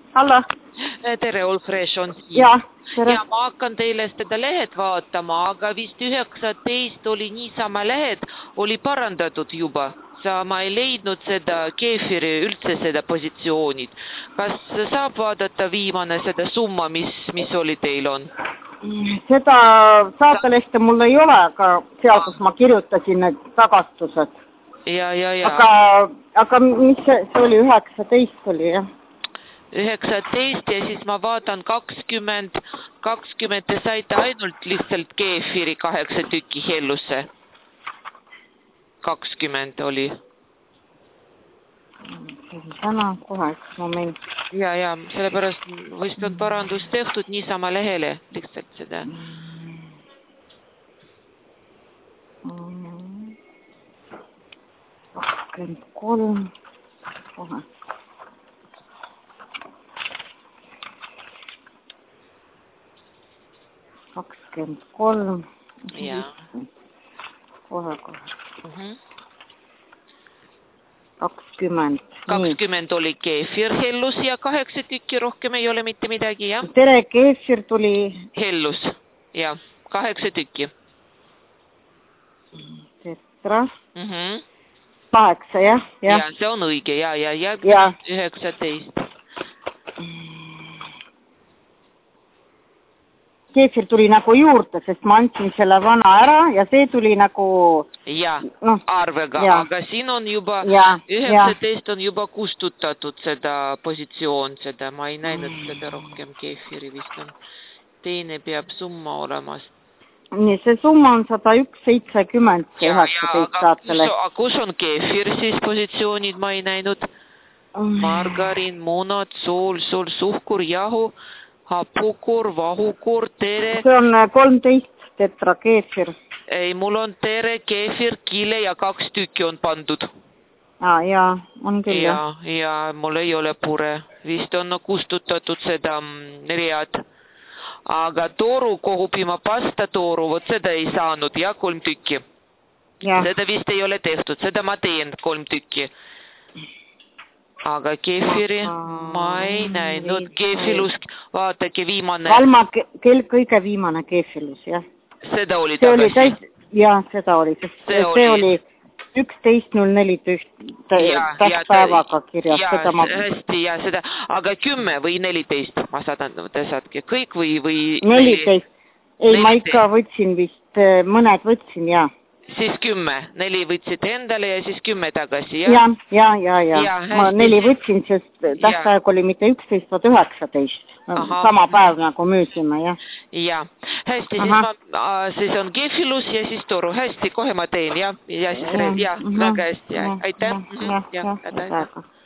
Hallo. Tere, Olfresh on siin. Ja, tere. Ja ma hakkan teile seda lehet vaatama, aga vist 19 oli niisama lehet, oli parandatud juba. Ma ei leidnud seda keefiri üldse seda positsioonid. Kas saab vaadata viimane seda summa, mis oli teil on? Seda saatelehte mul ei ole, aga seal, kus ma kirjutasin need tagastused. Ja. Aga mis see oli 19 oli, jah? 19 ja siis ma vaatan 20 te saite ainult lihtsalt keefiri 8 tükki hellusse. 20 oli. Täna kohe üks moment. Ja, sellepärast vist on parandus tehtud niisama lehele lihtsalt seda. 23 kohe. Ja. Kohe. 20. 20 oli keefir hellus ja 8 tükki rohkem ei ole mitte midagi, jah? Tere, keefir tuli... Hellus, ja, 8 tükki. Tetra. 8, jah? Ja, see on õige, ja 19. Keefir tuli nagu juurde, sest ma andsin selle vana ära ja see tuli nagu... Ja, arvega, aga siin on juba 19 on juba kustutatud seda positsioon, seda ma ei näinud seda rohkem keefiri vist on. Teine peab summa olemas. Nii, see summa on 101.70, see 19 saatele. Aga kus on keefir siis positsioonid, ma ei näinud? Margarin, munad, sool, suhkur, jahu... Hapukur, vahukur, tere. See on 13 tetra keefir. Ei, mul on tere, keefir, kile ja 2 tükki on pandud. Jaa, on küll. Ja, mul ei ole pure. Vist on kustutatud seda read. Aga tooru, kohupima pasta tooru, vot seda ei saanud, 3 tükki. Seda vist ei ole tehtud, seda ma teen 3 tükki. Aga keefiri ma ei näinud. Keefilus, vaatake viimane. Valma kõige viimane keefilus, jah. Seda oli tagasi? Jah, seda oli. See oli 11.04 tähtpäevaga kirjas. Hästi, ja seda. Aga 10 või 14? Ma saadan, te saadke kõik või... 14. Ei, ma ikka võtsin vist, mõned võtsin, jah. Siis 10. 4 võtsid endale ja siis 10 tagasi, jah? Ja. Ma 4 võtsin, sest tähtaeg oli mitte 11, vaid 19. Sama päev nagu müüsime, jah. Ja, hästi, siis on keefilus ja siis toru. Hästi, kohe ma teen, jah. Ja siis väga hästi, aitäh.